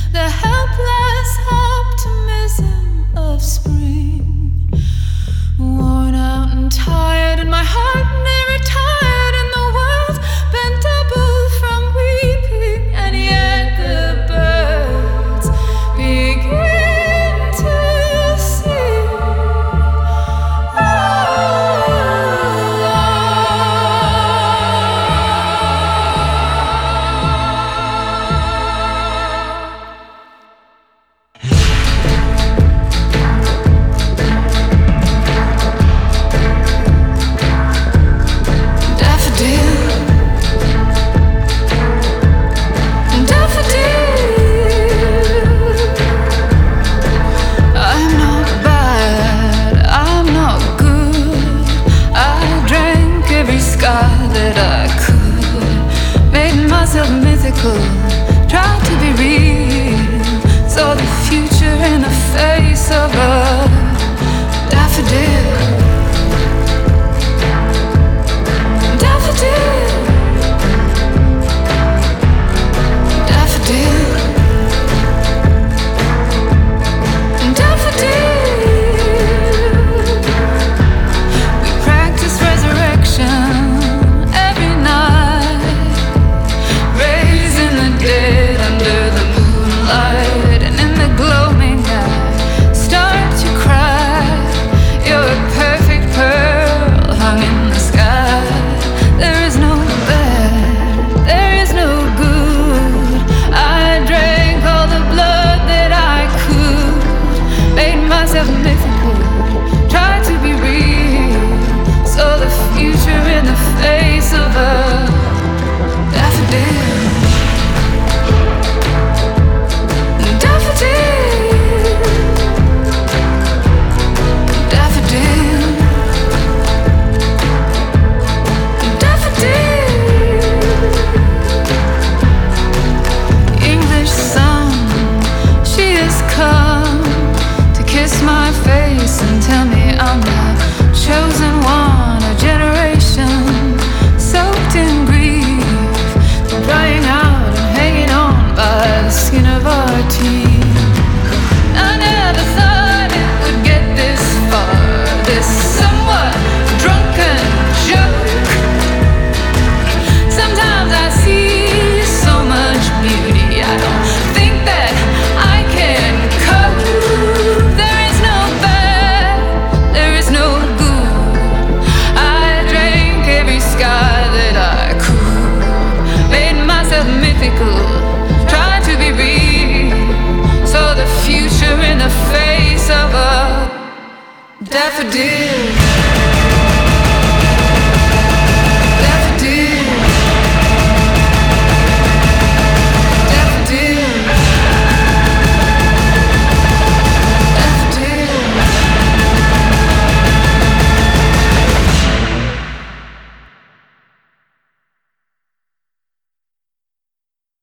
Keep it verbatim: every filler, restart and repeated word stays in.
the helpless optimism of spring. Worn out and tired, and my heart never tired, and the world bent double from weeping, and yet the birds begin to sing. Tried to be real, saw the future in the face of a daffodil. Daffodil, daffodil, daffodil. We practice resurrection every night, dead under the moonlight, and in the gloaming eye start to cry. You're a perfect pearl hung in the sky. There is no bad, there is no good. I drank all the blood that I could, made myself mythical, tried to be real, saw the future in the face of a daffodil. And tell me I'm the chosen one, a generation soaked in grief, drying out and hanging on by the skin of our teeth. I never thought it would get this far, this somewhat drunken joke. Sometimes I see so much beauty, I don't think that I can cope. There is no no good. I drank every sky that I could, made myself mythical, tried to be real, saw the future in the face of a daffodil.